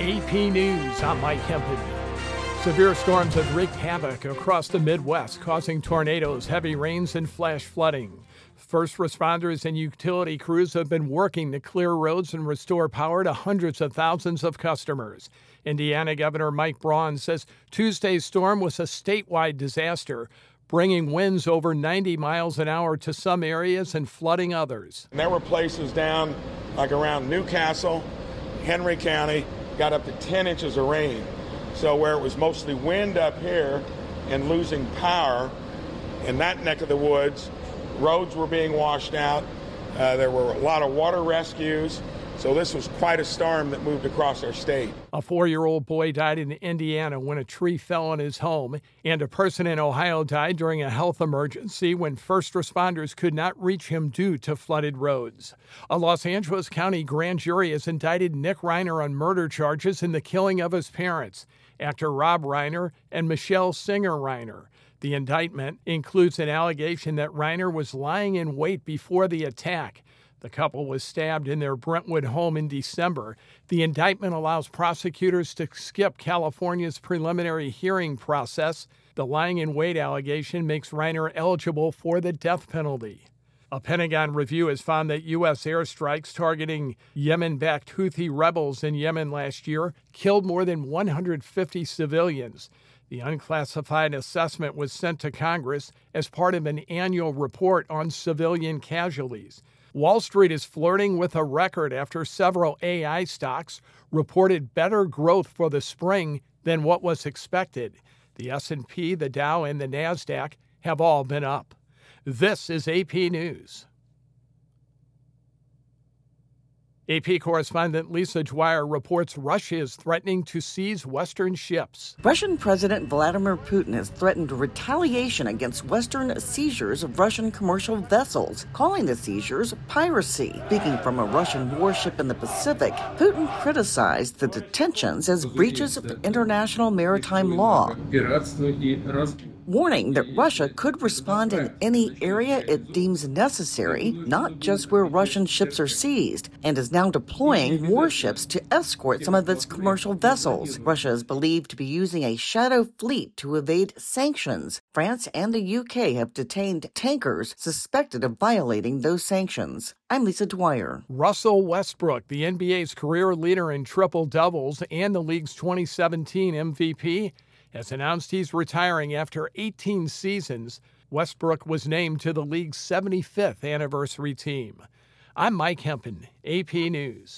AP News, I'm Mike Hempen. Severe storms have wreaked havoc across the Midwest, causing tornadoes, heavy rains, and flash flooding. First responders and utility crews have been working to clear roads and restore power to hundreds of thousands of customers. Indiana Governor Mike Braun says Tuesday's storm was a statewide disaster, bringing winds over 90 miles an hour to some areas and flooding others. And there were places down like around Newcastle, Henry County, got up to 10 inches of rain. So where it was mostly wind up here and losing power in that neck of the woods, roads were being washed out. There were a lot of water rescues. So this was quite a storm that moved across our state. A 4-year-old boy died in Indiana when a tree fell on his home, and a person in Ohio died during a health emergency when first responders could not reach him due to flooded roads. A Los Angeles County grand jury has indicted Nick Reiner on murder charges in the killing of his parents, actor Rob Reiner and Michelle Singer Reiner. The indictment includes an allegation that Reiner was lying in wait before the attack. The couple was stabbed in their Brentwood home in December. The indictment allows prosecutors to skip California's preliminary hearing process. The lying in wait allegation makes Reiner eligible for the death penalty. A Pentagon review has found that U.S. airstrikes targeting Yemen-backed Houthi rebels in Yemen last year killed more than 150 civilians. The unclassified assessment was sent to Congress as part of an annual report on civilian casualties. Wall Street is flirting with a record after several AI stocks reported better growth for the spring than what was expected. The S&P, the Dow, and the NASDAQ have all been up. This is AP News. AP correspondent Lisa Dwyer reports Russia is threatening to seize Western ships. Russian President Vladimir Putin has threatened retaliation against Western seizures of Russian commercial vessels, calling the seizures piracy. Speaking from a Russian warship in the Pacific, Putin criticized the detentions as breaches of international maritime law, warning that Russia could respond in any area it deems necessary, not just where Russian ships are seized, and is now deploying warships to escort some of its commercial vessels. Russia is believed to be using a shadow fleet to evade sanctions. France and the UK have detained tankers suspected of violating those sanctions. I'm Lisa Dwyer. Russell Westbrook, the NBA's career leader in triple-doubles and the league's 2017 MVP, has announced he's retiring after 18 seasons. Westbrook was named to the league's 75th anniversary team. I'm Mike Hempen, AP News.